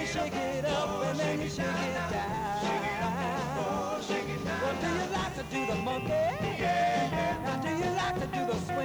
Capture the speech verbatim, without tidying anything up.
shake it up and then you shake it down. Well, do you like to do the monkey? Now, do you like to do the swing?